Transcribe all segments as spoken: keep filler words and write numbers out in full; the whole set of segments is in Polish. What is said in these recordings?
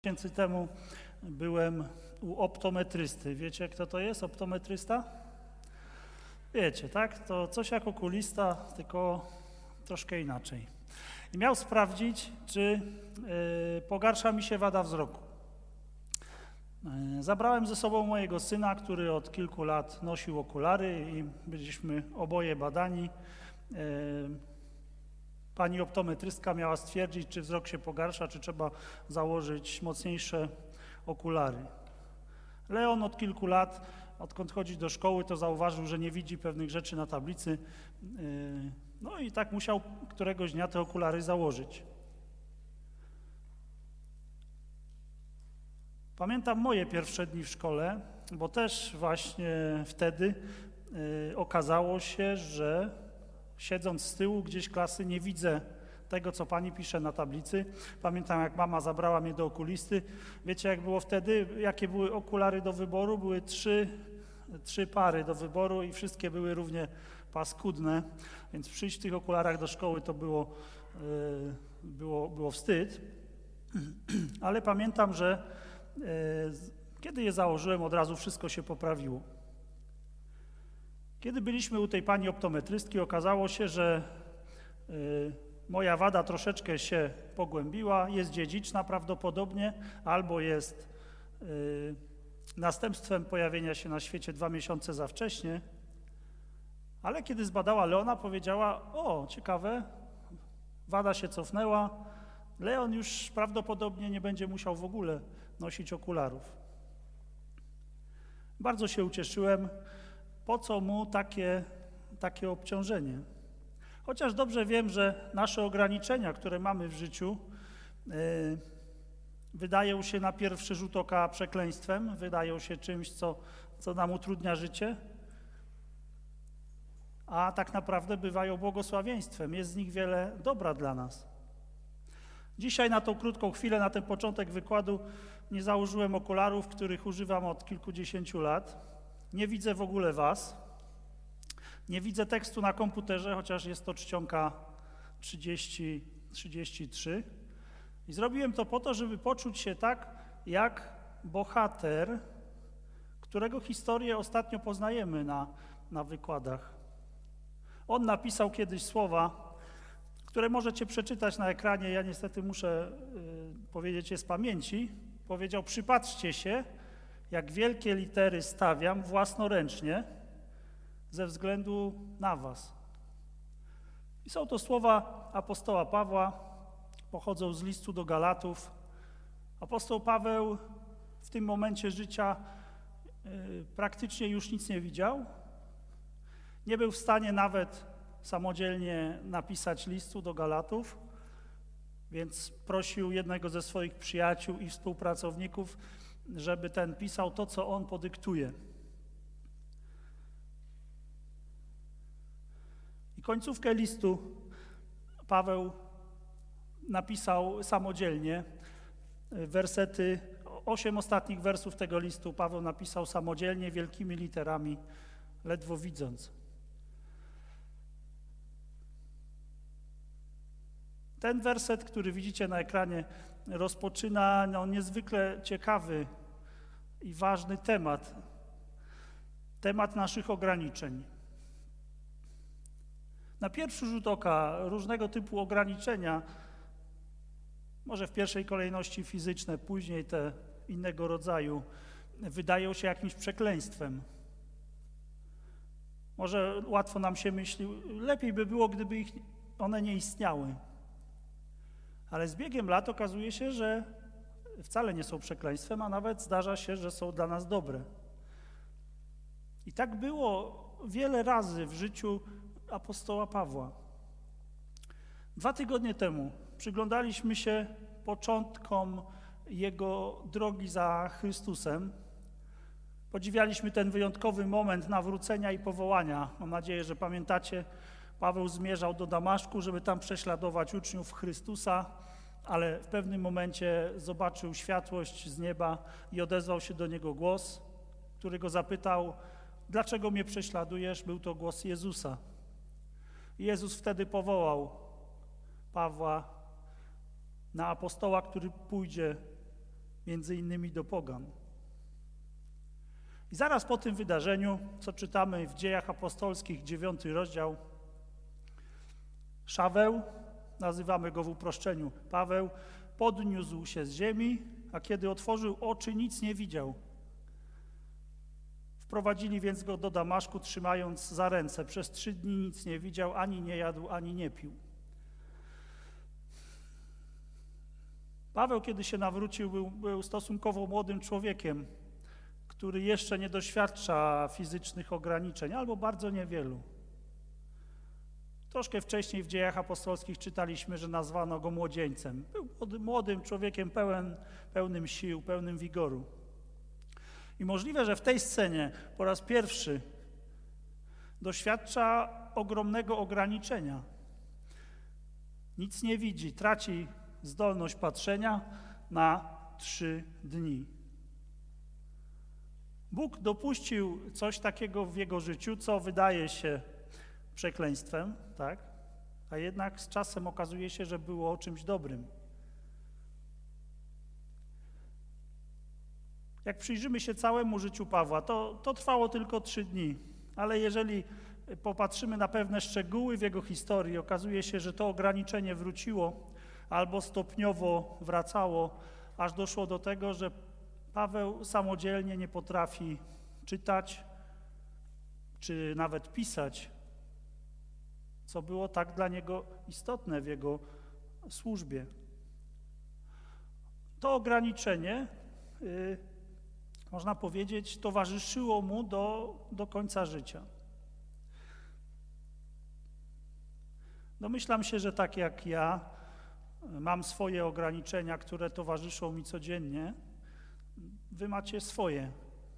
Miesięcy temu byłem u optometrysty. Wiecie, kto to jest optometrysta? Wiecie, tak? To coś jak okulista, tylko troszkę inaczej. I miał sprawdzić, czy y, pogarsza mi się wada wzroku. Y, zabrałem ze sobą mojego syna, który od kilku lat nosił okulary i byliśmy oboje badani. Y, Pani optometrystka miała stwierdzić, czy wzrok się pogarsza, czy trzeba założyć mocniejsze okulary. Leon od kilku lat, odkąd chodzi do szkoły, to zauważył, że nie widzi pewnych rzeczy na tablicy. No i tak musiał któregoś dnia te okulary założyć. Pamiętam moje pierwsze dni w szkole, bo też właśnie wtedy okazało się, że siedząc z tyłu gdzieś klasy nie widzę tego, co pani pisze na tablicy. Pamiętam, jak mama zabrała mnie do okulisty. Wiecie, jak było wtedy? Jakie były okulary do wyboru? Były trzy, trzy pary do wyboru i wszystkie były równie paskudne. Więc przyjść w tych okularach do szkoły to było, yy, było, było wstyd. Ale pamiętam, że yy, kiedy je założyłem, od razu wszystko się poprawiło. Kiedy byliśmy u tej pani optometrystki, okazało się, że y, moja wada troszeczkę się pogłębiła, jest dziedziczna prawdopodobnie, albo jest y, następstwem pojawienia się na świecie dwa miesiące za wcześnie, ale kiedy zbadała Leona, powiedziała: o, ciekawe, wada się cofnęła, Leon już prawdopodobnie nie będzie musiał w ogóle nosić okularów. Bardzo się ucieszyłem. Po co mu takie, takie obciążenie? Chociaż dobrze wiem, że nasze ograniczenia, które mamy w życiu, yy, wydają się na pierwszy rzut oka przekleństwem, wydają się czymś, co, co nam utrudnia życie, a tak naprawdę bywają błogosławieństwem. Jest z nich wiele dobra dla nas. Dzisiaj na tą krótką chwilę, na ten początek wykładu nie założyłem okularów, których używam od kilkudziesięciu lat. Nie widzę w ogóle was. Nie widzę tekstu na komputerze, chociaż jest to czcionka trzydzieści, trzydzieści trzy. I zrobiłem to po to, żeby poczuć się tak, jak bohater, którego historię ostatnio poznajemy na, na wykładach. On napisał kiedyś słowa, które możecie przeczytać na ekranie. Ja niestety muszę y, powiedzieć je z pamięci. Powiedział: przypatrzcie się, jak wielkie litery stawiam własnoręcznie ze względu na was. I są to słowa apostoła Pawła, pochodzą z listu do Galatów. Apostoł Paweł w tym momencie życia y, praktycznie już nic nie widział. Nie był w stanie nawet samodzielnie napisać listu do Galatów, więc prosił jednego ze swoich przyjaciół i współpracowników, żeby ten pisał to, co on podyktuje. I końcówkę listu Paweł napisał samodzielnie. Wersety, osiem ostatnich wersów tego listu Paweł napisał samodzielnie, wielkimi literami, ledwo widząc. Ten werset, który widzicie na ekranie, rozpoczyna no, niezwykle ciekawy i ważny temat. Temat naszych ograniczeń. Na pierwszy rzut oka różnego typu ograniczenia, może w pierwszej kolejności fizyczne, później te innego rodzaju, wydają się jakimś przekleństwem. Może łatwo nam się myśli, lepiej by było, gdyby ich, one nie istniały. Ale z biegiem lat okazuje się, że wcale nie są przekleństwem, a nawet zdarza się, że są dla nas dobre. I tak było wiele razy w życiu apostoła Pawła. Dwa tygodnie temu przyglądaliśmy się początkom jego drogi za Chrystusem. Podziwialiśmy ten wyjątkowy moment nawrócenia i powołania. Mam nadzieję, że pamiętacie, Paweł zmierzał do Damaszku, żeby tam prześladować uczniów Chrystusa, ale w pewnym momencie zobaczył światłość z nieba i odezwał się do niego głos, który go zapytał: dlaczego mnie prześladujesz? Był to głos Jezusa. I Jezus wtedy powołał Pawła na apostoła, który pójdzie między innymi do pogan. I zaraz po tym wydarzeniu, co czytamy w Dziejach Apostolskich, dziewiąty rozdział, Szaweł, nazywamy go w uproszczeniu Paweł, podniósł się z ziemi, a kiedy otworzył oczy, nic nie widział. Wprowadzili więc go do Damaszku, trzymając za ręce. Przez trzy dni nic nie widział, ani nie jadł, ani nie pił. Paweł, kiedy się nawrócił, był, był stosunkowo młodym człowiekiem, który jeszcze nie doświadcza fizycznych ograniczeń, albo bardzo niewielu. Troszkę wcześniej w Dziejach Apostolskich czytaliśmy, że nazwano go młodzieńcem. Był młodym człowiekiem pełen, pełnym sił, pełnym wigoru. I możliwe, że w tej scenie po raz pierwszy doświadcza ogromnego ograniczenia. Nic nie widzi, traci zdolność patrzenia na trzy dni. Bóg dopuścił coś takiego w jego życiu, co wydaje się przekleństwem, tak? A jednak z czasem okazuje się, że było czymś dobrym. Jak przyjrzymy się całemu życiu Pawła, to, to trwało tylko trzy dni, ale jeżeli popatrzymy na pewne szczegóły w jego historii, okazuje się, że to ograniczenie wróciło albo stopniowo wracało, aż doszło do tego, że Paweł samodzielnie nie potrafi czytać czy nawet pisać, co było tak dla niego istotne w jego służbie. To ograniczenie, yy, można powiedzieć, towarzyszyło mu do, do końca życia. Domyślam się, że tak jak ja mam swoje ograniczenia, które towarzyszą mi codziennie, wy macie swoje.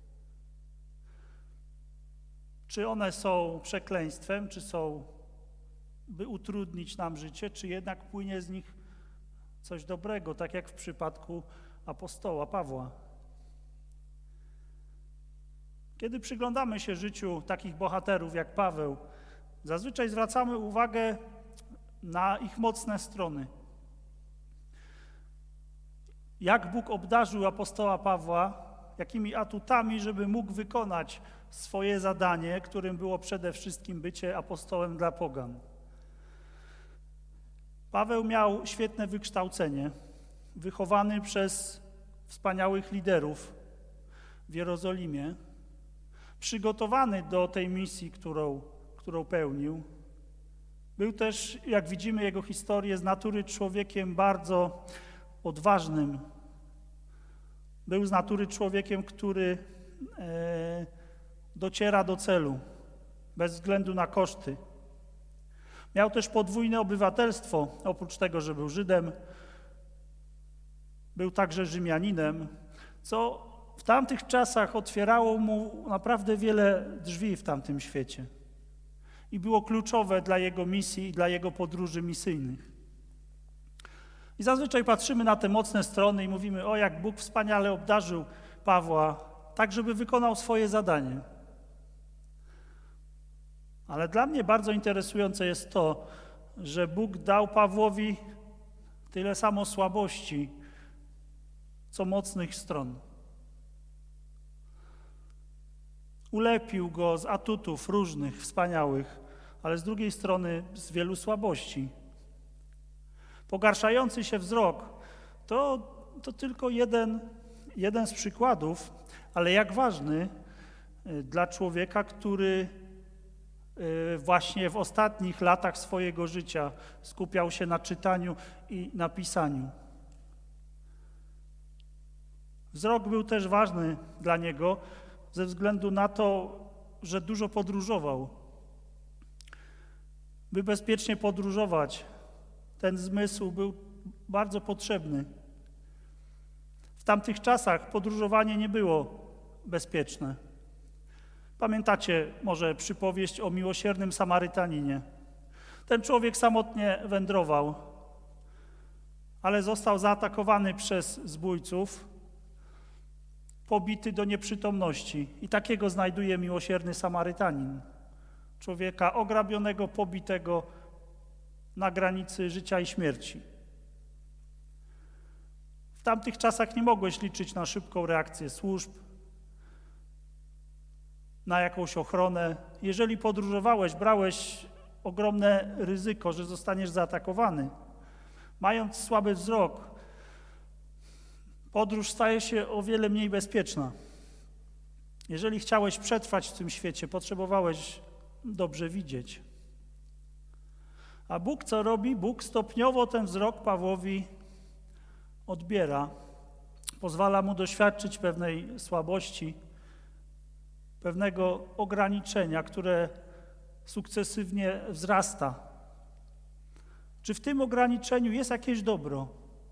Czy one są przekleństwem, czy są, by utrudnić nam życie, czy jednak płynie z nich coś dobrego, tak jak w przypadku apostoła Pawła. Kiedy przyglądamy się życiu takich bohaterów jak Paweł, zazwyczaj zwracamy uwagę na ich mocne strony. Jak Bóg obdarzył apostoła Pawła, jakimi atutami, żeby mógł wykonać swoje zadanie, którym było przede wszystkim bycie apostołem dla pogan. Paweł miał świetne wykształcenie, wychowany przez wspaniałych liderów w Jerozolimie, przygotowany do tej misji, którą, którą pełnił. Był też, jak widzimy jego historię, z natury człowiekiem bardzo odważnym. Był z natury człowiekiem, który e, dociera do celu, bez względu na koszty. Miał też podwójne obywatelstwo, oprócz tego, że był Żydem, był także Rzymianinem, co w tamtych czasach otwierało mu naprawdę wiele drzwi w tamtym świecie i było kluczowe dla jego misji i dla jego podróży misyjnych. I zazwyczaj patrzymy na te mocne strony i mówimy, o jak Bóg wspaniale obdarzył Pawła, tak żeby wykonał swoje zadanie. Ale dla mnie bardzo interesujące jest to, że Bóg dał Pawłowi tyle samo słabości, co mocnych stron. Ulepił go z atutów różnych, wspaniałych, ale z drugiej strony z wielu słabości. Pogarszający się wzrok to, to tylko jeden, jeden z przykładów, ale jak ważny dla człowieka, który właśnie w ostatnich latach swojego życia skupiał się na czytaniu i na pisaniu. Wzrok był też ważny dla niego ze względu na to, że dużo podróżował. By bezpiecznie podróżować, ten zmysł był bardzo potrzebny. W tamtych czasach podróżowanie nie było bezpieczne. Pamiętacie może przypowieść o miłosiernym Samarytaninie. Ten człowiek samotnie wędrował, ale został zaatakowany przez zbójców, pobity do nieprzytomności. I takiego znajduje miłosierny Samarytanin. Człowieka ograbionego, pobitego na granicy życia i śmierci. W tamtych czasach nie mogłeś liczyć na szybką reakcję służb, na jakąś ochronę. Jeżeli podróżowałeś, brałeś ogromne ryzyko, że zostaniesz zaatakowany. Mając słaby wzrok, podróż staje się o wiele mniej bezpieczna. Jeżeli chciałeś przetrwać w tym świecie, potrzebowałeś dobrze widzieć. A Bóg co robi? Bóg stopniowo ten wzrok Pawłowi odbiera. Pozwala mu doświadczyć pewnej słabości, pewnego ograniczenia, które sukcesywnie wzrasta. Czy w tym ograniczeniu jest jakieś dobro?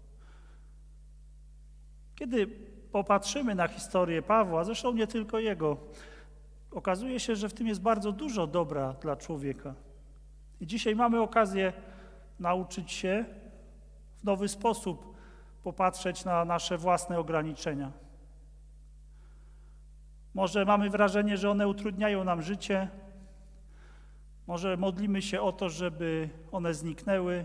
Kiedy popatrzymy na historię Pawła, zresztą nie tylko jego, okazuje się, że w tym jest bardzo dużo dobra dla człowieka. I dzisiaj mamy okazję nauczyć się w nowy sposób popatrzeć na nasze własne ograniczenia. Może mamy wrażenie, że one utrudniają nam życie, może modlimy się o to, żeby one zniknęły.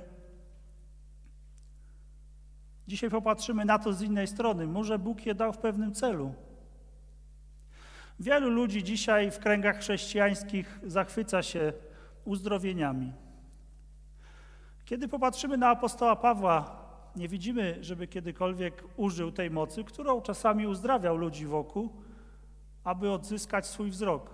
Dzisiaj popatrzymy na to z innej strony. Może Bóg je dał w pewnym celu. Wielu ludzi dzisiaj w kręgach chrześcijańskich zachwyca się uzdrowieniami. Kiedy popatrzymy na apostoła Pawła, nie widzimy, żeby kiedykolwiek użył tej mocy, którą czasami uzdrawiał ludzi wokół, aby odzyskać swój wzrok.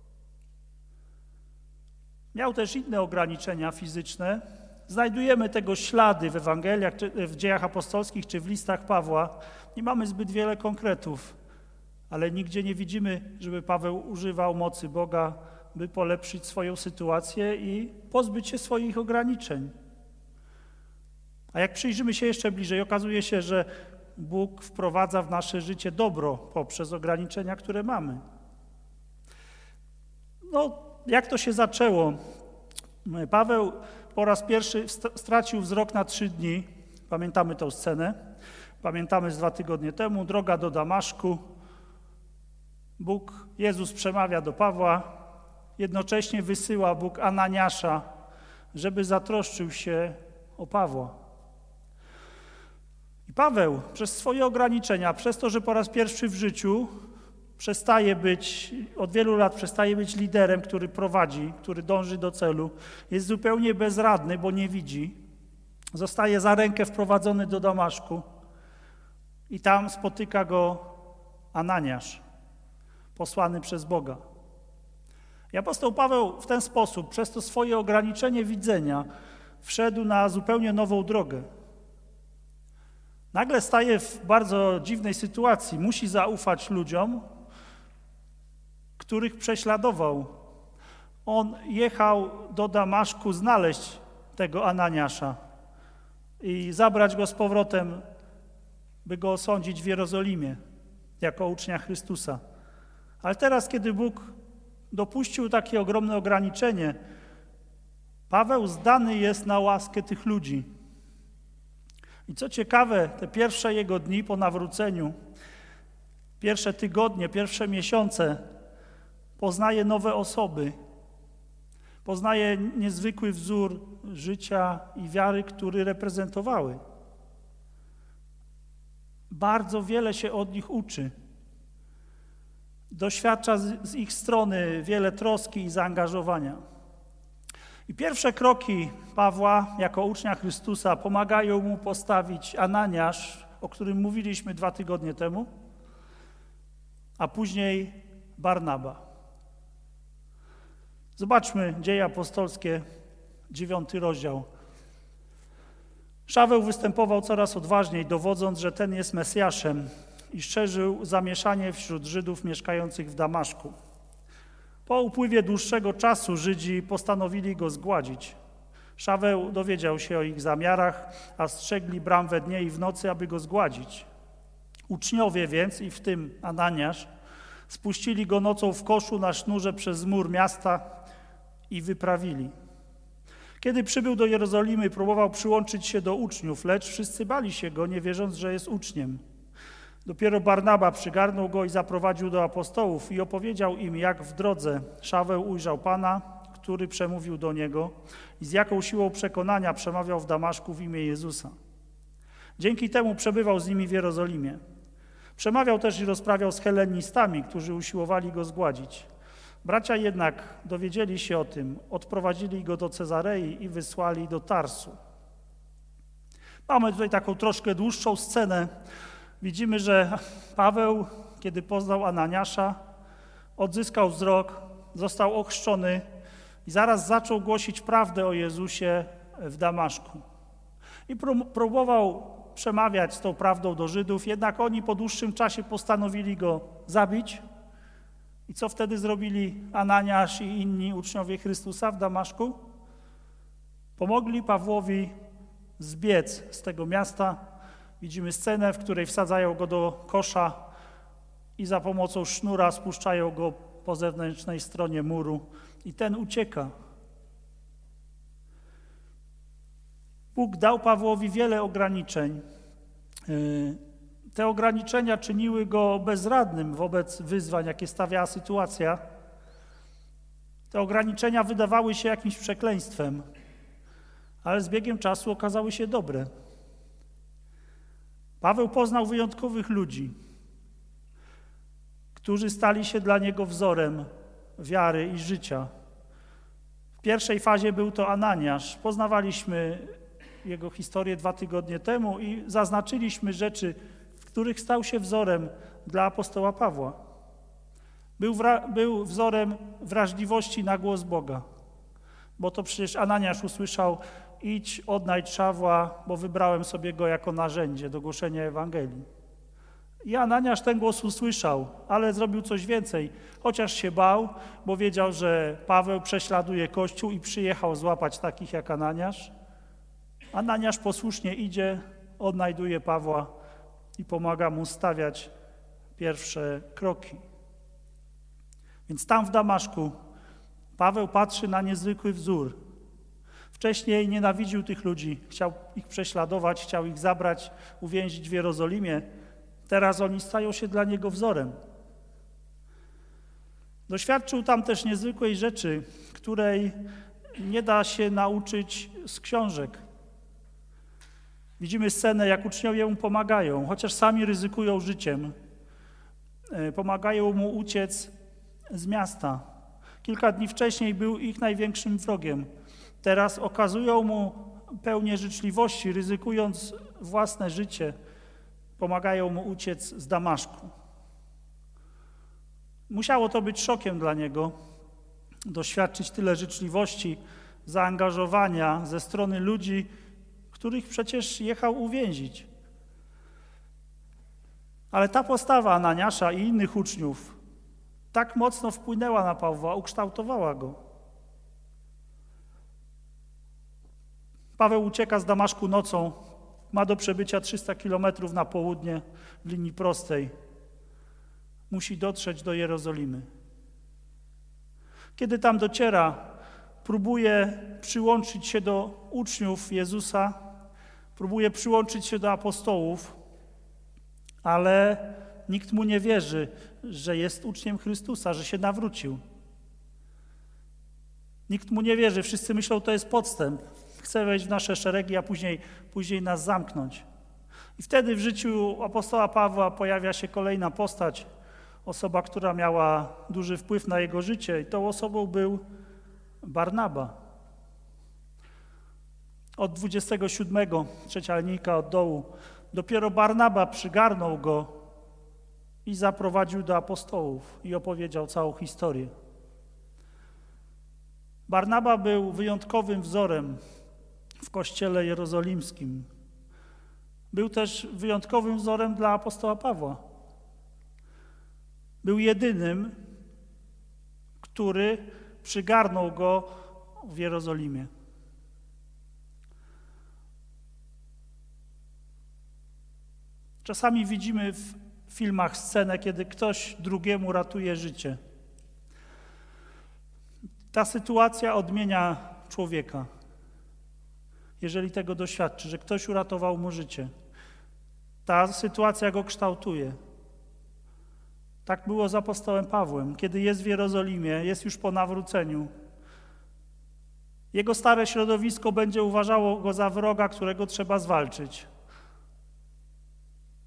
Miał też inne ograniczenia fizyczne. Znajdujemy tego ślady w Ewangeliach, czy w dziejach apostolskich, czy w listach Pawła. Nie mamy zbyt wiele konkretów, ale nigdzie nie widzimy, żeby Paweł używał mocy Boga, by polepszyć swoją sytuację i pozbyć się swoich ograniczeń. A jak przyjrzymy się jeszcze bliżej, okazuje się, że Bóg wprowadza w nasze życie dobro poprzez ograniczenia, które mamy. No, jak to się zaczęło? Paweł po raz pierwszy stracił wzrok na trzy dni. Pamiętamy tę scenę. Pamiętamy z dwa tygodnie temu. Droga do Damaszku. Bóg, Jezus przemawia do Pawła. Jednocześnie wysyła Bóg Ananiasza, żeby zatroszczył się o Pawła. I Paweł przez swoje ograniczenia, przez to, że po raz pierwszy w życiu przestaje być, od wielu lat przestaje być liderem, który prowadzi, który dąży do celu, jest zupełnie bezradny, bo nie widzi, zostaje za rękę wprowadzony do Damaszku i tam spotyka go Ananiasz, posłany przez Boga. I apostoł Paweł w ten sposób, przez to swoje ograniczenie widzenia, wszedł na zupełnie nową drogę. Nagle staje w bardzo dziwnej sytuacji. Musi zaufać ludziom, których prześladował. On jechał do Damaszku znaleźć tego Ananiasza i zabrać go z powrotem, by go osądzić w Jerozolimie jako ucznia Chrystusa. Ale teraz, kiedy Bóg dopuścił takie ogromne ograniczenie, Paweł zdany jest na łaskę tych ludzi. I co ciekawe, te pierwsze jego dni po nawróceniu, pierwsze tygodnie, pierwsze miesiące poznaje nowe osoby, poznaje niezwykły wzór życia i wiary, który reprezentowały. Bardzo wiele się od nich uczy. Doświadcza z, z ich strony wiele troski i zaangażowania. I pierwsze kroki Pawła jako ucznia Chrystusa pomagają mu postawić Ananiasz, o którym mówiliśmy dwa tygodnie temu, a później Barnaba. Zobaczmy Dzieje Apostolskie, dziewiąty rozdział. Szaweł występował coraz odważniej, dowodząc, że ten jest Mesjaszem i szerzył zamieszanie wśród Żydów mieszkających w Damaszku. Po upływie dłuższego czasu Żydzi postanowili go zgładzić. Szaweł dowiedział się o ich zamiarach, a strzegli bram we dnie i w nocy, aby go zgładzić. Uczniowie więc, i w tym Ananiasz, spuścili go nocą w koszu na sznurze przez mur miasta i wyprawili. Kiedy przybył do Jerozolimy, próbował przyłączyć się do uczniów, lecz wszyscy bali się go, nie wierząc, że jest uczniem. Dopiero Barnaba przygarnął go i zaprowadził do apostołów i opowiedział im, jak w drodze Szaweł ujrzał Pana, który przemówił do niego i z jaką siłą przekonania przemawiał w Damaszku w imię Jezusa. Dzięki temu przebywał z nimi w Jerozolimie. Przemawiał też i rozprawiał z hellenistami, którzy usiłowali go zgładzić. Bracia jednak dowiedzieli się o tym, odprowadzili go do Cezarei i wysłali do Tarsu. Mamy tutaj taką troszkę dłuższą scenę. Widzimy, że Paweł, kiedy poznał Ananiasza, odzyskał wzrok, został ochrzczony i zaraz zaczął głosić prawdę o Jezusie w Damaszku. I próbował przemawiać z tą prawdą do Żydów, jednak oni po dłuższym czasie postanowili go zabić. I co wtedy zrobili Ananiasz i inni uczniowie Chrystusa w Damaszku? Pomogli Pawłowi zbiec z tego miasta. Widzimy scenę, w której wsadzają go do kosza i za pomocą sznura spuszczają go po zewnętrznej stronie muru i ten ucieka. Bóg dał Pawłowi wiele ograniczeń. Te ograniczenia czyniły go bezradnym wobec wyzwań, jakie stawiała sytuacja. Te ograniczenia wydawały się jakimś przekleństwem, ale z biegiem czasu okazały się dobre. Paweł poznał wyjątkowych ludzi, którzy stali się dla niego wzorem wiary i życia. W pierwszej fazie był to Ananiasz. Poznawaliśmy jego historię dwa tygodnie temu i zaznaczyliśmy rzeczy, w których stał się wzorem dla apostoła Pawła. Był, wra- był wzorem wrażliwości na głos Boga, bo to przecież Ananiasz usłyszał: idź, odnajdź Szawła, bo wybrałem sobie go jako narzędzie do głoszenia Ewangelii. I Ananiasz ten głos usłyszał, ale zrobił coś więcej. Chociaż się bał, bo wiedział, że Paweł prześladuje Kościół i przyjechał złapać takich jak Ananiasz. Ananiasz posłusznie idzie, odnajduje Pawła i pomaga mu stawiać pierwsze kroki. Więc tam w Damaszku Paweł patrzy na niezwykły wzór. Wcześniej nienawidził tych ludzi, chciał ich prześladować, chciał ich zabrać, uwięzić w Jerozolimie. Teraz oni stają się dla niego wzorem. Doświadczył tam też niezwykłej rzeczy, której nie da się nauczyć z książek. Widzimy scenę, jak uczniowie mu pomagają, chociaż sami ryzykują życiem. Pomagają mu uciec z miasta. Kilka dni wcześniej był ich największym wrogiem. Teraz okazują mu pełnię życzliwości, ryzykując własne życie. Pomagają mu uciec z Damaszku. Musiało to być szokiem dla niego, doświadczyć tyle życzliwości, zaangażowania ze strony ludzi, których przecież jechał uwięzić. Ale ta postawa Ananiasza i innych uczniów tak mocno wpłynęła na Pawła, ukształtowała go. Paweł ucieka z Damaszku nocą, ma do przebycia trzysta kilometrów na południe w linii prostej. Musi dotrzeć do Jerozolimy. Kiedy tam dociera, próbuje przyłączyć się do uczniów Jezusa, próbuje przyłączyć się do apostołów, ale nikt mu nie wierzy, że jest uczniem Chrystusa, że się nawrócił. Nikt mu nie wierzy, wszyscy myślą, to jest podstęp. Chce wejść w nasze szeregi, a później, później nas zamknąć. I wtedy w życiu apostoła Pawła pojawia się kolejna postać, osoba, która miała duży wpływ na jego życie i tą osobą był Barnaba. Od dwudziestego siódmego, trzecia linijka od dołu, dopiero Barnaba przygarnął go i zaprowadził do apostołów i opowiedział całą historię. Barnaba był wyjątkowym wzorem w kościele jerozolimskim. Był też wyjątkowym wzorem dla apostoła Pawła. Był jedynym, który przygarnął go w Jerozolimie. Czasami widzimy w filmach scenę, kiedy ktoś drugiemu ratuje życie. Ta sytuacja odmienia człowieka, jeżeli tego doświadczy, że ktoś uratował mu życie. Ta sytuacja go kształtuje. Tak było z apostołem Pawłem, kiedy jest w Jerozolimie, jest już po nawróceniu. Jego stare środowisko będzie uważało go za wroga, którego trzeba zwalczyć.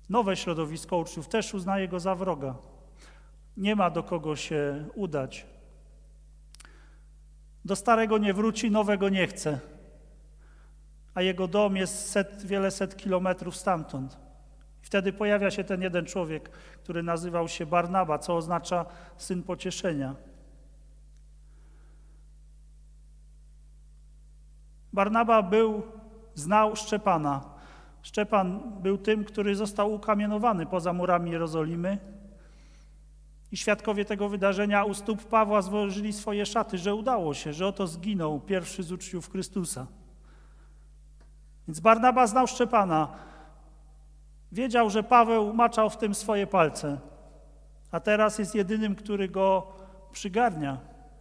Nowe środowisko uczniów też uznaje go za wroga. Nie ma do kogo się udać. Do starego nie wróci, nowego nie chce. A jego dom jest set, wiele set kilometrów stamtąd. I wtedy pojawia się ten jeden człowiek, który nazywał się Barnaba, co oznacza syn pocieszenia. Barnaba był, znał Szczepana. Szczepan był tym, który został ukamienowany poza murami Jerozolimy. I świadkowie tego wydarzenia u stóp Pawła złożyli swoje szaty, że udało się, że oto zginął pierwszy z uczniów Chrystusa. Więc Barnaba znał Szczepana. Wiedział, że Paweł maczał w tym swoje palce, a teraz jest jedynym, który go przygarnia.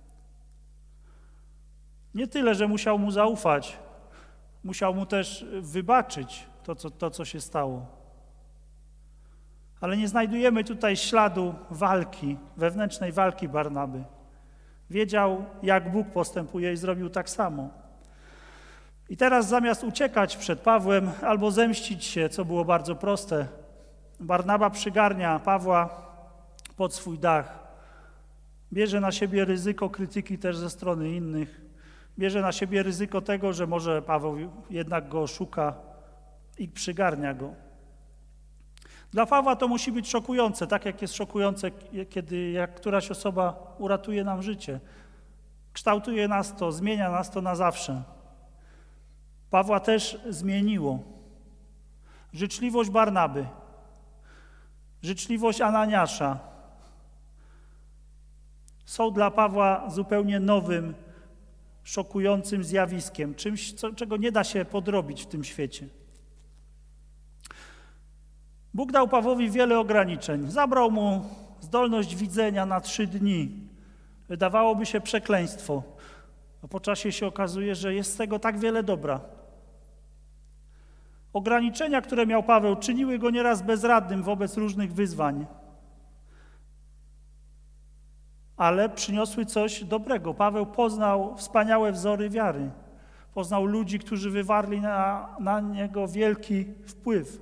Nie tyle, że musiał mu zaufać, musiał mu też wybaczyć to, co, to, co się stało. Ale nie znajdujemy tutaj śladu walki, wewnętrznej walki Barnaby. Wiedział, jak Bóg postępuje i zrobił tak samo. I teraz zamiast uciekać przed Pawłem albo zemścić się, co było bardzo proste, Barnaba przygarnia Pawła pod swój dach. Bierze na siebie ryzyko krytyki też ze strony innych. Bierze na siebie ryzyko tego, że może Paweł jednak go oszuka i przygarnia go. Dla Pawła to musi być szokujące, tak jak jest szokujące, kiedy jak któraś osoba uratuje nam życie. Kształtuje nas to, zmienia nas to na zawsze. Pawła też zmieniło. Życzliwość Barnaby, życzliwość Ananiasza są dla Pawła zupełnie nowym, szokującym zjawiskiem, czymś, co, czego nie da się podrobić w tym świecie. Bóg dał Pawłowi wiele ograniczeń. Zabrał mu zdolność widzenia na trzy dni. Wydawałoby się przekleństwo, a po czasie się okazuje, że jest z tego tak wiele dobra. Ograniczenia, które miał Paweł, czyniły go nieraz bezradnym wobec różnych wyzwań, ale przyniosły coś dobrego. Paweł poznał wspaniałe wzory wiary. Poznał ludzi, którzy wywarli na, na niego wielki wpływ,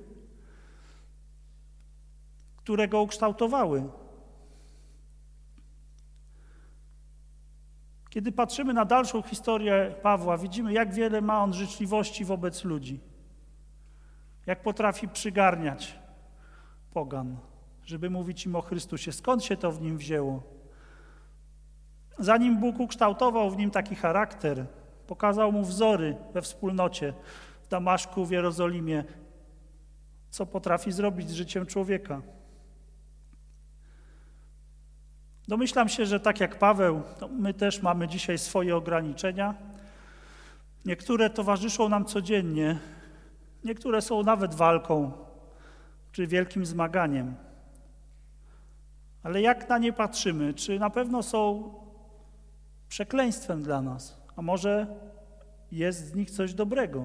które go ukształtowały. Kiedy patrzymy na dalszą historię Pawła, widzimy, jak wiele ma on życzliwości wobec ludzi. Jak potrafi przygarniać pogan, żeby mówić im o Chrystusie. Skąd się to w nim wzięło? Zanim Bóg ukształtował w nim taki charakter, pokazał mu wzory we wspólnocie w Damaszku, w Jerozolimie, co potrafi zrobić z życiem człowieka. Domyślam się, że tak jak Paweł, to my też mamy dzisiaj swoje ograniczenia. Niektóre towarzyszą nam codziennie, niektóre są nawet walką czy wielkim zmaganiem. Ale jak na nie patrzymy? Czy na pewno są przekleństwem dla nas? A może jest z nich coś dobrego?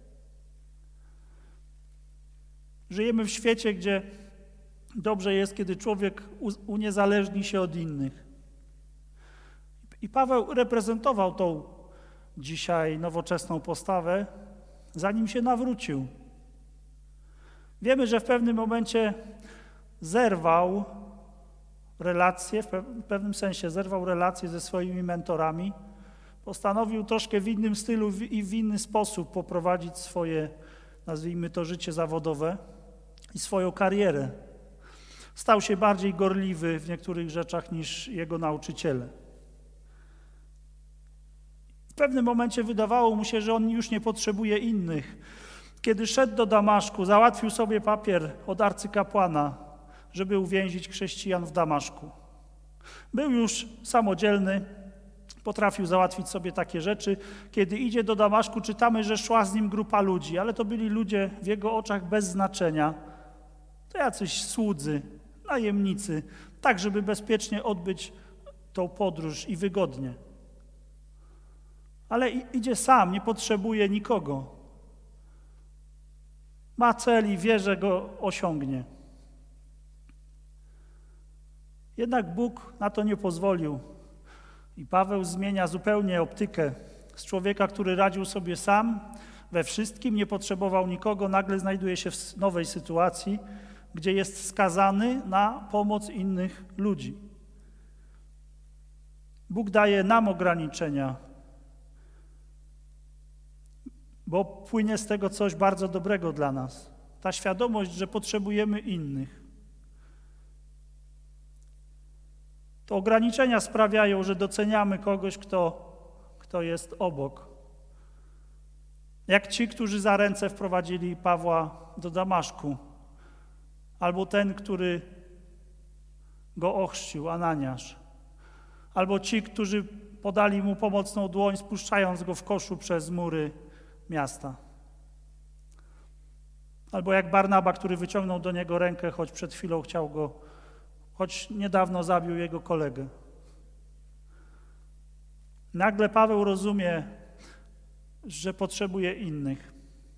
Żyjemy w świecie, gdzie dobrze jest, kiedy człowiek uniezależni się od innych. I Paweł reprezentował tą dzisiaj nowoczesną postawę, zanim się nawrócił. Wiemy, że w pewnym momencie zerwał relacje, w pewnym sensie zerwał relacje ze swoimi mentorami. Postanowił troszkę w innym stylu i w inny sposób poprowadzić swoje, nazwijmy to, życie zawodowe i swoją karierę. Stał się bardziej gorliwy w niektórych rzeczach niż jego nauczyciele. W pewnym momencie wydawało mu się, że on już nie potrzebuje innych. Kiedy szedł do Damaszku, załatwił sobie papier od arcykapłana, żeby uwięzić chrześcijan w Damaszku. Był już samodzielny, potrafił załatwić sobie takie rzeczy. Kiedy idzie do Damaszku, czytamy, że szła z nim grupa ludzi, ale to byli ludzie w jego oczach bez znaczenia. To jacyś słudzy, najemnicy, tak żeby bezpiecznie odbyć tą podróż i wygodnie. Ale idzie sam, nie potrzebuje nikogo. Ma cel i wie, że go osiągnie. Jednak Bóg na to nie pozwolił. I Paweł zmienia zupełnie optykę. Z człowieka, który radził sobie sam, we wszystkim, nie potrzebował nikogo, nagle znajduje się w nowej sytuacji, gdzie jest skazany na pomoc innych ludzi. Bóg daje nam ograniczenia, bo płynie z tego coś bardzo dobrego dla nas. Ta świadomość, że potrzebujemy innych. To ograniczenia sprawiają, że doceniamy kogoś, kto, kto jest obok. Jak ci, którzy za ręce wprowadzili Pawła do Damaszku, albo ten, który go ochrzcił, Ananiasz, albo ci, którzy podali mu pomocną dłoń, spuszczając go w koszu przez mury miasta. Albo jak Barnaba, który wyciągnął do niego rękę, choć przed chwilą chciał go, choć niedawno zabił jego kolegę. Nagle Paweł rozumie, że potrzebuje innych.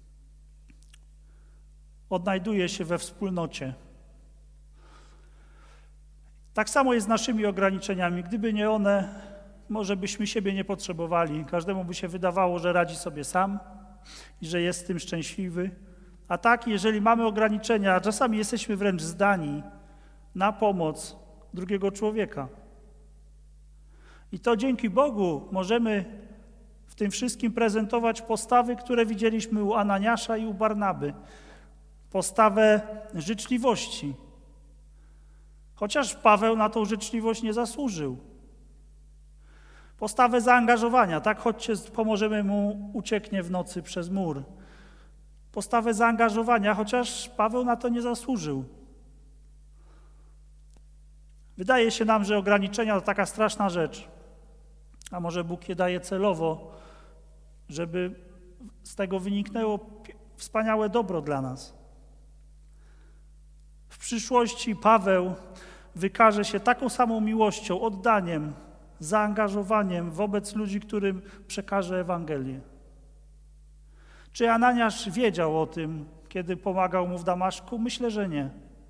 Odnajduje się we wspólnocie. Tak samo jest z naszymi ograniczeniami. Gdyby nie one, może byśmy siebie nie potrzebowali. Każdemu by się wydawało, że radzi sobie sam i że jest z tym szczęśliwy. A tak, jeżeli mamy ograniczenia, a czasami jesteśmy wręcz zdani na pomoc drugiego człowieka. I to dzięki Bogu możemy w tym wszystkim prezentować postawy, które widzieliśmy u Ananiasza i u Barnaby. Postawę życzliwości. Chociaż Paweł na tą życzliwość nie zasłużył. Postawę zaangażowania, tak, chodźcie, pomożemy mu, ucieknie w nocy przez mur. Postawę zaangażowania, chociaż Paweł na to nie zasłużył. Wydaje się nam, że ograniczenia to taka straszna rzecz. A może Bóg je daje celowo, żeby z tego wyniknęło wspaniałe dobro dla nas. W przyszłości Paweł wykaże się taką samą miłością, oddaniem, zaangażowaniem wobec ludzi, którym przekaże Ewangelię. Czy Ananiasz wiedział o tym, kiedy pomagał mu w Damaszku? Myślę, że nie.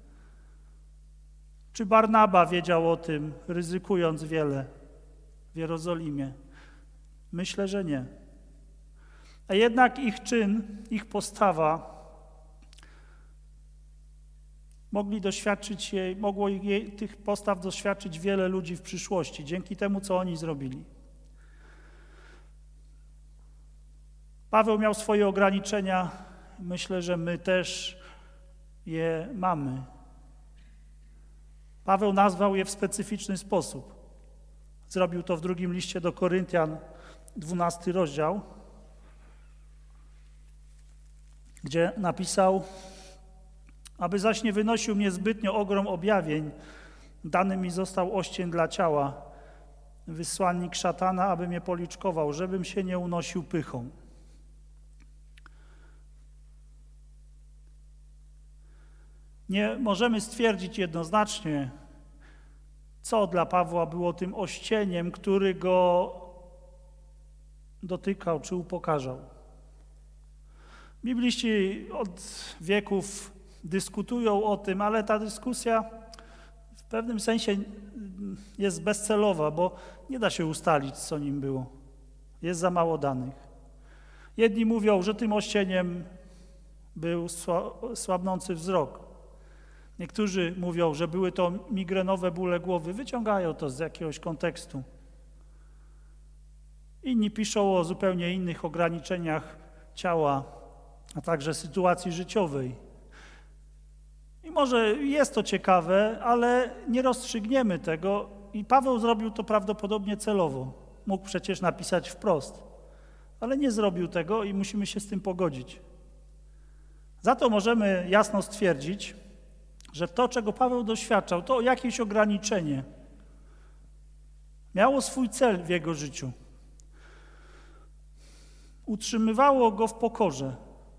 Czy Barnaba wiedział o tym, ryzykując wiele w Jerozolimie? Myślę, że nie. A jednak ich czyn, ich postawa mogli doświadczyć jej, mogło jej, tych postaw doświadczyć wiele ludzi w przyszłości, dzięki temu, co oni zrobili. Paweł miał swoje ograniczenia, myślę, że my też je mamy. Paweł nazwał je w specyficzny sposób. Zrobił to w drugim liście do Koryntian, dwunasty rozdział, gdzie napisał: aby zaś nie wynosił mnie zbytnio ogrom objawień, dany mi został oścień dla ciała, wysłannik szatana, aby mnie policzkował, żebym się nie unosił pychą. Nie możemy stwierdzić jednoznacznie, co dla Pawła było tym ościeniem, który go dotykał czy upokarzał. Bibliści od wieków dyskutują o tym, ale ta dyskusja w pewnym sensie jest bezcelowa, bo nie da się ustalić, co nim było. Jest za mało danych. Jedni mówią, że tym ościeniem był słabnący wzrok. Niektórzy mówią, że były to migrenowe bóle głowy. Wyciągają to z jakiegoś kontekstu. Inni piszą o zupełnie innych ograniczeniach ciała, a także sytuacji życiowej. I może jest to ciekawe, ale nie rozstrzygniemy tego i Paweł zrobił to prawdopodobnie celowo. Mógł przecież napisać wprost, ale nie zrobił tego i musimy się z tym pogodzić. Za to możemy jasno stwierdzić, że to, czego Paweł doświadczał, to jakieś ograniczenie miało swój cel w jego życiu. Utrzymywało go w pokorze.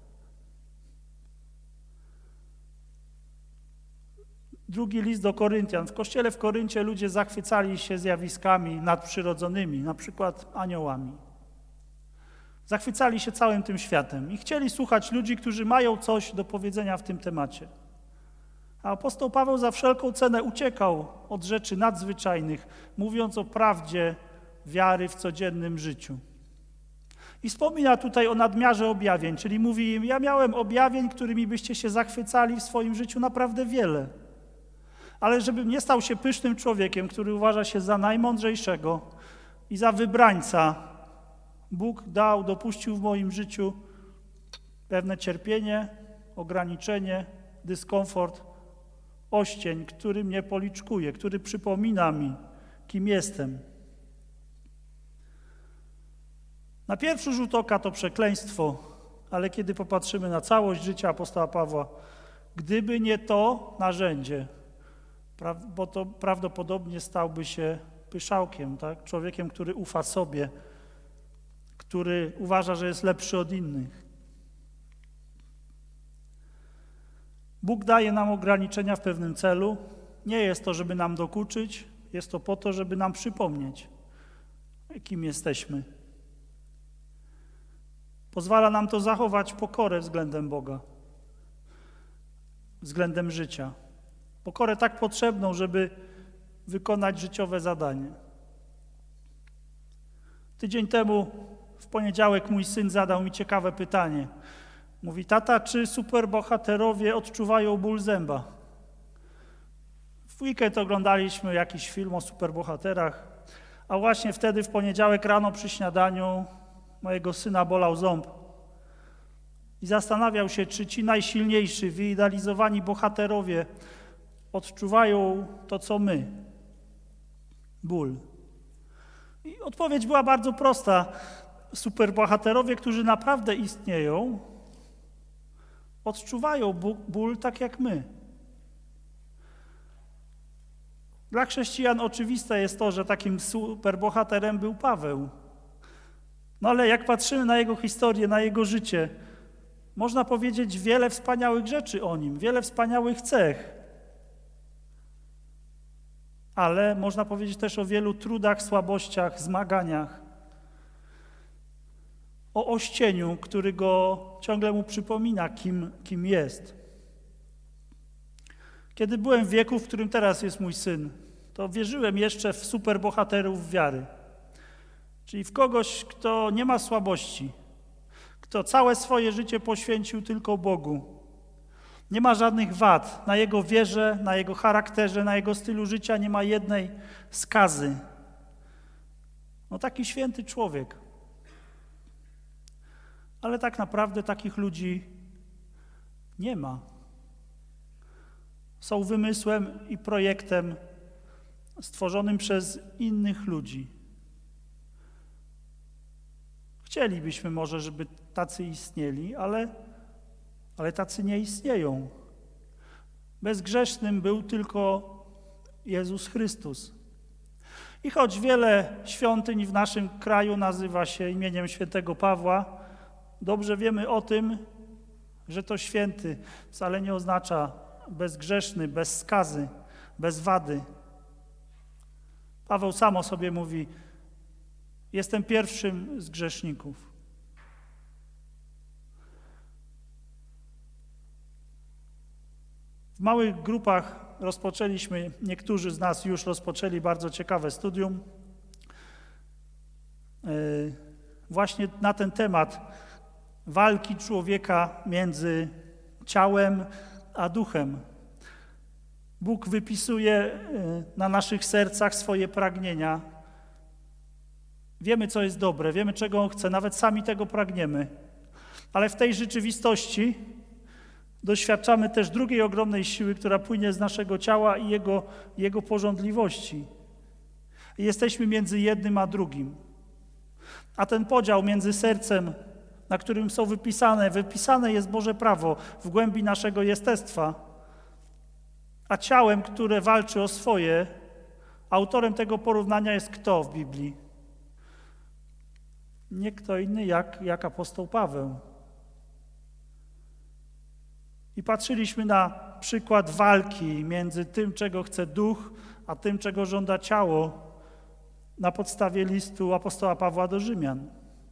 Drugi list do Koryntian. W kościele w Koryncie ludzie zachwycali się zjawiskami nadprzyrodzonymi, na przykład aniołami. Zachwycali się całym tym światem i chcieli słuchać ludzi, którzy mają coś do powiedzenia w tym temacie. A apostoł Paweł za wszelką cenę uciekał od rzeczy nadzwyczajnych, mówiąc o prawdzie wiary w codziennym życiu. I wspomina tutaj o nadmiarze objawień, czyli mówi im, ja miałem objawień, którymi byście się zachwycali w swoim życiu naprawdę wiele. Ale żebym nie stał się pysznym człowiekiem, który uważa się za najmądrzejszego i za wybrańca, Bóg dał, dopuścił w moim życiu pewne cierpienie, ograniczenie, dyskomfort, oścień, który mnie policzkuje, który przypomina mi, kim jestem. Na pierwszy rzut oka to przekleństwo, ale kiedy popatrzymy na całość życia apostoła Pawła, gdyby nie to narzędzie, bo to prawdopodobnie stałby się pyszałkiem, tak? Człowiekiem, który ufa sobie, który uważa, że jest lepszy od innych. Bóg daje nam ograniczenia w pewnym celu. Nie jest to, żeby nam dokuczyć, jest to po to, żeby nam przypomnieć, kim jesteśmy. Pozwala nam to zachować pokorę względem Boga, względem życia. Pokorę tak potrzebną, żeby wykonać życiowe zadanie. Tydzień temu, w poniedziałek, mój syn zadał mi ciekawe pytanie. Mówi, tata, czy superbohaterowie odczuwają ból zęba? W weekend oglądaliśmy jakiś film o superbohaterach, a właśnie wtedy w poniedziałek rano przy śniadaniu mojego syna bolał ząb. I zastanawiał się, czy ci najsilniejsi, wyidealizowani bohaterowie odczuwają to, co my. Ból. I odpowiedź była bardzo prosta. Superbohaterowie, którzy naprawdę istnieją, odczuwają ból tak jak my. Dla chrześcijan oczywiste jest to, że takim superbohaterem był Paweł. No ale jak patrzymy na jego historię, na jego życie, można powiedzieć wiele wspaniałych rzeczy o nim, wiele wspaniałych cech. Ale można powiedzieć też o wielu trudach, słabościach, zmaganiach. O ościeniu, który go ciągle mu przypomina, kim, kim jest. Kiedy byłem w wieku, w którym teraz jest mój syn, to wierzyłem jeszcze w superbohaterów wiary. Czyli w kogoś, kto nie ma słabości, kto całe swoje życie poświęcił tylko Bogu. Nie ma żadnych wad. Na jego wierze, na jego charakterze, na jego stylu życia nie ma jednej skazy. No taki święty człowiek. Ale tak naprawdę takich ludzi nie ma. Są wymysłem i projektem stworzonym przez innych ludzi. Chcielibyśmy może, żeby tacy istnieli, ale, ale tacy nie istnieją. Bezgrzesznym był tylko Jezus Chrystus. I choć wiele świątyń w naszym kraju nazywa się imieniem świętego Pawła, dobrze wiemy o tym, że to święty wcale nie oznacza bezgrzeszny, bez skazy, bez wady. Paweł sam o sobie mówi, jestem pierwszym z grzeszników. W małych grupach rozpoczęliśmy, niektórzy z nas już rozpoczęli bardzo ciekawe studium właśnie na ten temat walki człowieka między ciałem a duchem. Bóg wypisuje na naszych sercach swoje pragnienia. Wiemy, co jest dobre, wiemy, czego On chce, nawet sami tego pragniemy. Ale w tej rzeczywistości doświadczamy też drugiej ogromnej siły, która płynie z naszego ciała i jego, jego pożądliwości. I jesteśmy między jednym a drugim. A ten podział między sercem, na którym są wypisane, wypisane jest Boże prawo w głębi naszego jestestwa, a ciałem, które walczy o swoje, autorem tego porównania jest kto w Biblii? Nie kto inny jak, jak apostoł Paweł. I patrzyliśmy na przykład walki między tym, czego chce duch, a tym, czego żąda ciało, na podstawie listu apostoła Pawła do Rzymian.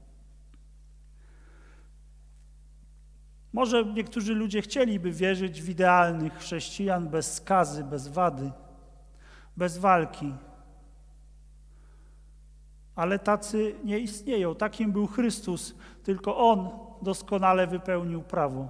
Może niektórzy ludzie chcieliby wierzyć w idealnych chrześcijan bez skazy, bez wady, bez walki. Ale tacy nie istnieją. Takim był Chrystus, tylko On doskonale wypełnił prawo.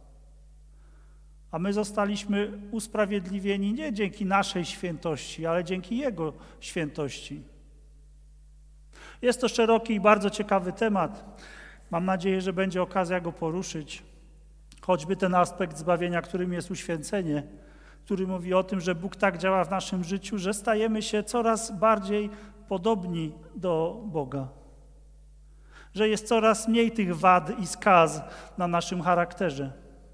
A my zostaliśmy usprawiedliwieni nie dzięki naszej świętości, ale dzięki Jego świętości. Jest to szeroki i bardzo ciekawy temat. Mam nadzieję, że będzie okazja go poruszyć. Choćby ten aspekt zbawienia, którym jest uświęcenie, który mówi o tym, że Bóg tak działa w naszym życiu, że stajemy się coraz bardziej podobni do Boga. Że jest coraz mniej tych wad i skaz na naszym charakterze.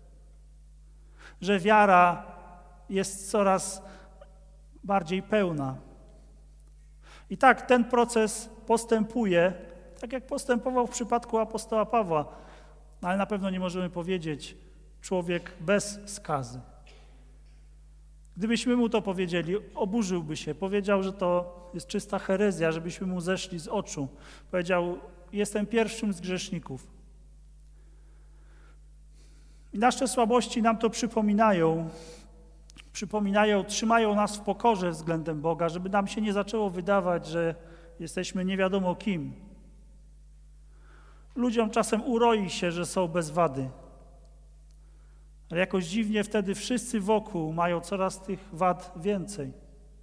Że wiara jest coraz bardziej pełna. I tak ten proces postępuje, tak jak postępował w przypadku apostoła Pawła, ale na pewno nie możemy powiedzieć człowiek bez skazy. Gdybyśmy mu to powiedzieli, oburzyłby się, powiedział, że to jest czysta herezja, żebyśmy mu zeszli z oczu. Powiedział, jestem pierwszym z grzeszników. I nasze słabości nam to przypominają, przypominają, trzymają nas w pokorze względem Boga, żeby nam się nie zaczęło wydawać, że jesteśmy nie wiadomo kim. Ludziom czasem uroi się, że są bez wady. Ale jakoś dziwnie wtedy wszyscy wokół mają coraz tych wad więcej.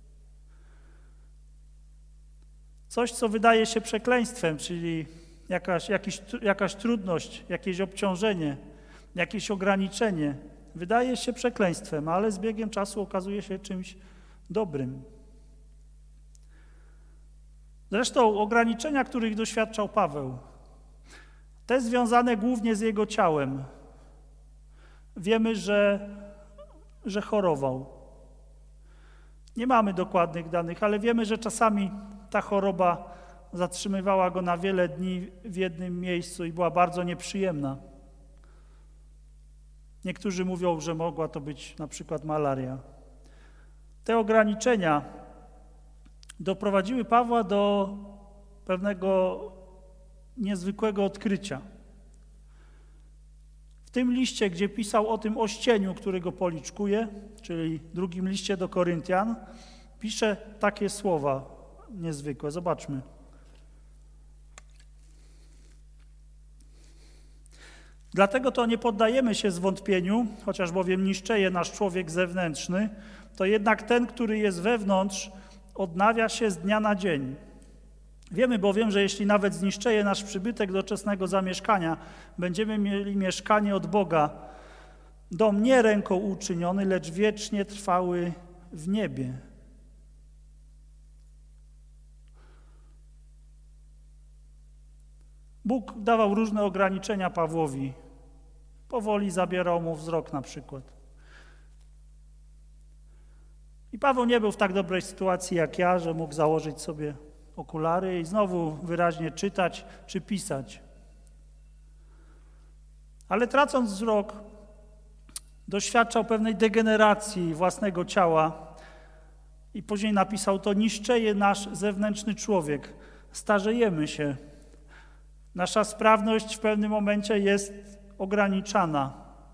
Coś, co wydaje się przekleństwem, czyli jakaś, jakiś, jakaś trudność, jakieś obciążenie, jakieś ograniczenie, wydaje się przekleństwem, ale z biegiem czasu okazuje się czymś dobrym. Zresztą ograniczenia, których doświadczał Paweł, te związane głównie z jego ciałem. Wiemy, że, że chorował. Nie mamy dokładnych danych, ale wiemy, że czasami ta choroba zatrzymywała go na wiele dni w jednym miejscu i była bardzo nieprzyjemna. Niektórzy mówią, że mogła to być na przykład malaria. Te ograniczenia doprowadziły Pawła do pewnego niezwykłego odkrycia. W tym liście, gdzie pisał o tym ościeniu, który go policzkuje, czyli drugim liście do Koryntian, pisze takie słowa niezwykłe. Zobaczmy. Dlatego to nie poddajemy się zwątpieniu, chociaż bowiem niszczeje nasz człowiek zewnętrzny, to jednak ten, który jest wewnątrz, odnawia się z dnia na dzień. Wiemy bowiem, że jeśli nawet zniszczeje nasz przybytek doczesnego zamieszkania, będziemy mieli mieszkanie od Boga, dom nie ręką uczyniony, lecz wiecznie trwały w niebie. Bóg dawał różne ograniczenia Pawłowi. Powoli zabierał mu wzrok na przykład. I Paweł nie był w tak dobrej sytuacji jak ja, że mógł założyć sobie okulary i znowu wyraźnie czytać czy pisać. Ale tracąc wzrok, doświadczał pewnej degeneracji własnego ciała i później napisał to: niszczeje nasz zewnętrzny człowiek, starzejemy się. Nasza sprawność w pewnym momencie jest ograniczana.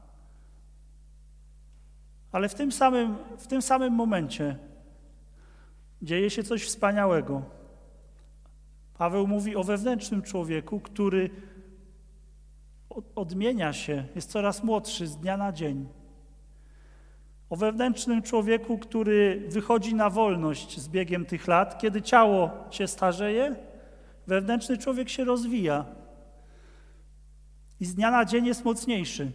Ale w tym samym, w tym samym momencie dzieje się coś wspaniałego. Paweł mówi o wewnętrznym człowieku, który odmienia się, jest coraz młodszy z dnia na dzień. O wewnętrznym człowieku, który wychodzi na wolność z biegiem tych lat. Kiedy ciało się starzeje, wewnętrzny człowiek się rozwija i z dnia na dzień jest mocniejszy.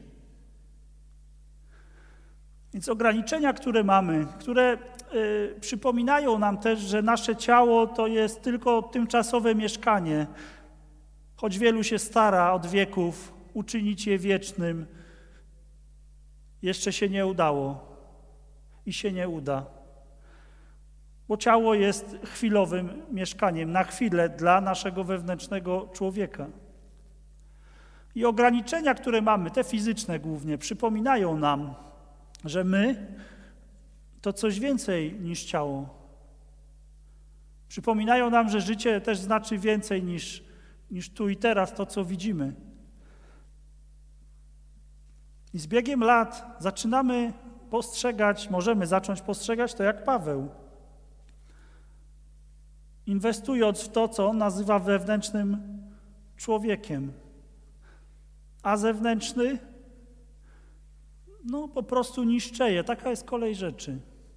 Więc ograniczenia, które mamy, które y, przypominają nam też, że nasze ciało to jest tylko tymczasowe mieszkanie, choć wielu się stara od wieków uczynić je wiecznym, jeszcze się nie udało i się nie uda. Bo ciało jest chwilowym mieszkaniem, na chwilę dla naszego wewnętrznego człowieka. I ograniczenia, które mamy, te fizyczne głównie, przypominają nam, że my to coś więcej niż ciało. Przypominają nam, że życie też znaczy więcej niż, niż tu i teraz, to co widzimy. I z biegiem lat zaczynamy postrzegać, możemy zacząć postrzegać to jak Paweł. inwestując w to, co on nazywa wewnętrznym człowiekiem. A zewnętrzny, no po prostu niszczeje. Taka jest kolej rzeczy.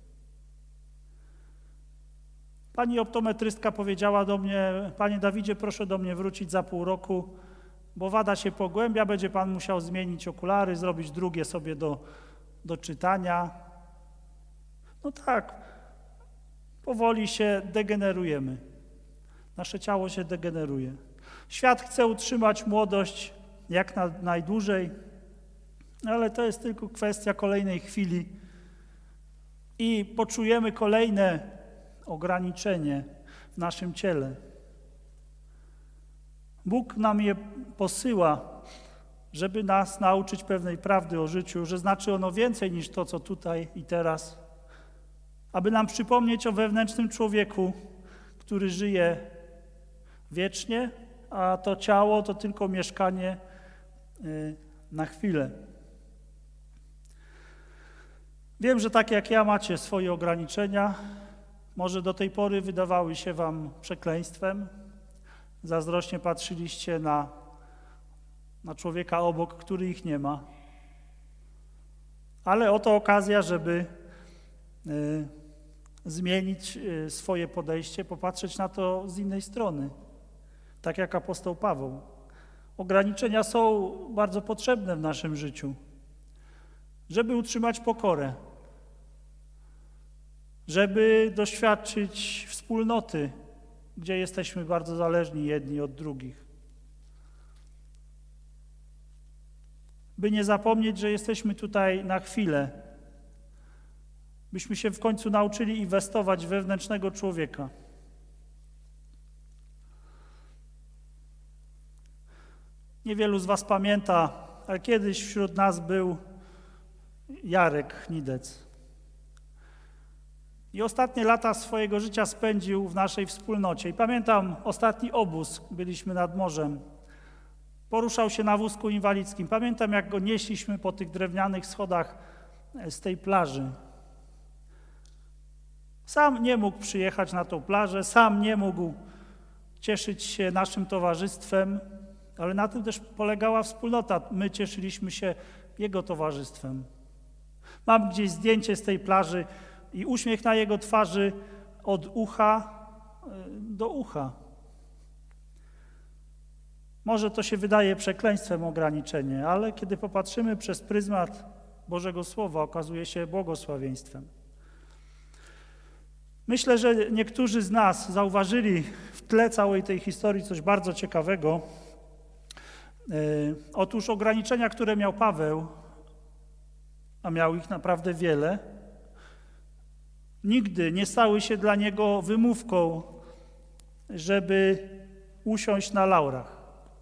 Pani optometrystka powiedziała do mnie: Panie Dawidzie, proszę do mnie wrócić za pół roku, bo wada się pogłębia, będzie pan musiał zmienić okulary, zrobić drugie sobie do, do czytania. No tak, powoli się degenerujemy. Nasze ciało się degeneruje. Świat chce utrzymać młodość jak na, najdłużej, ale to jest tylko kwestia kolejnej chwili i poczujemy kolejne ograniczenie w naszym ciele. Bóg nam je posyła, żeby nas nauczyć pewnej prawdy o życiu, że znaczy ono więcej niż to, co tutaj i teraz, aby nam przypomnieć o wewnętrznym człowieku, który żyje wiecznie, a to ciało to tylko mieszkanie na chwilę. Wiem, że tak jak ja macie swoje ograniczenia, może do tej pory wydawały się wam przekleństwem, zazdrośnie patrzyliście na, na człowieka obok, który ich nie ma. Ale oto okazja, żeby y, zmienić y, swoje podejście, popatrzeć na to z innej strony, tak jak apostoł Paweł. Ograniczenia są bardzo potrzebne w naszym życiu, żeby utrzymać pokorę, żeby doświadczyć wspólnoty, gdzie jesteśmy bardzo zależni jedni od drugich. By nie zapomnieć, że jesteśmy tutaj na chwilę, byśmy się w końcu nauczyli inwestować w wewnętrznego człowieka. Niewielu z was pamięta, ale kiedyś wśród nas był Jarek Chnidec. I ostatnie lata swojego życia spędził w naszej wspólnocie. I pamiętam ostatni obóz, byliśmy nad morzem. Poruszał się na wózku inwalidzkim. Pamiętam, jak go nieśliśmy po tych drewnianych schodach z tej plaży. Sam nie mógł przyjechać na tą plażę, sam nie mógł cieszyć się naszym towarzystwem, ale na tym też polegała wspólnota. My cieszyliśmy się jego towarzystwem. Mam gdzieś zdjęcie z tej plaży i uśmiech na jego twarzy od ucha do ucha. Może to się wydaje przekleństwem ograniczenie, ale kiedy popatrzymy przez pryzmat Bożego Słowa, okazuje się błogosławieństwem. Myślę, że niektórzy z nas zauważyli w tle całej tej historii coś bardzo ciekawego. Otóż ograniczenia, które miał Paweł, a miał ich naprawdę wiele, nigdy nie stały się dla niego wymówką, żeby usiąść na laurach.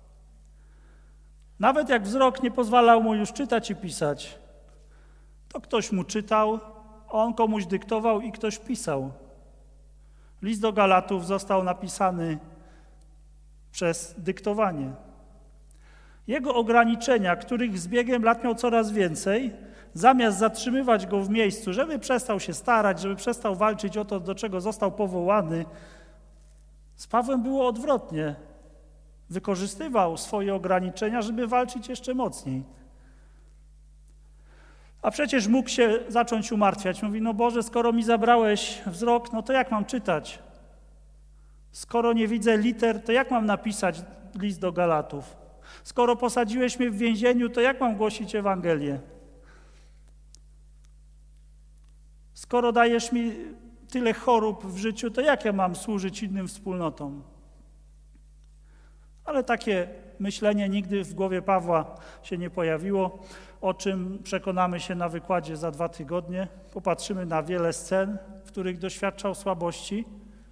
Nawet jak wzrok nie pozwalał mu już czytać i pisać, to ktoś mu czytał, on komuś dyktował i ktoś pisał. List do Galatów został napisany przez dyktowanie. Jego ograniczenia, których z biegiem lat miał coraz więcej, zamiast zatrzymywać go w miejscu, żeby przestał się starać, żeby przestał walczyć o to, do czego został powołany, z Pawłem było odwrotnie. Wykorzystywał swoje ograniczenia, żeby walczyć jeszcze mocniej. A przecież mógł się zacząć umartwiać. Mówi, no Boże, skoro mi zabrałeś wzrok, no to jak mam czytać? Skoro nie widzę liter, to jak mam napisać list do Galatów? Skoro posadziłeś mnie w więzieniu, to jak mam głosić Ewangelię? Skoro dajesz mi tyle chorób w życiu, to jak ja mam służyć innym wspólnotom? Ale takie myślenie nigdy w głowie Pawła się nie pojawiło, o czym przekonamy się na wykładzie za dwa tygodnie. Popatrzymy na wiele scen, w których doświadczał słabości,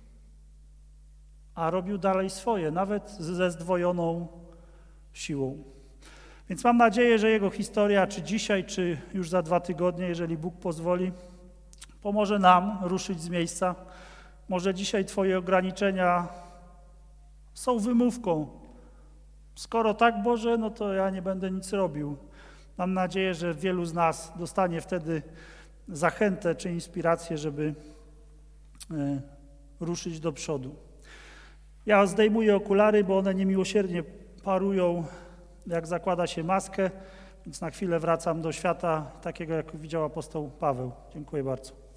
a robił dalej swoje, nawet ze zdwojoną siłą. Więc mam nadzieję, że jego historia, czy dzisiaj, czy już za dwa tygodnie, jeżeli Bóg pozwoli, pomoże nam ruszyć z miejsca. Może dzisiaj twoje ograniczenia są wymówką. Skoro tak, Boże, no to ja nie będę nic robił. Mam nadzieję, że wielu z nas dostanie wtedy zachętę czy inspirację, żeby ruszyć do przodu. Ja zdejmuję okulary, bo one niemiłosiernie parują, jak zakłada się maskę, więc na chwilę wracam do świata takiego, jak widział apostoł Paweł. Dziękuję bardzo.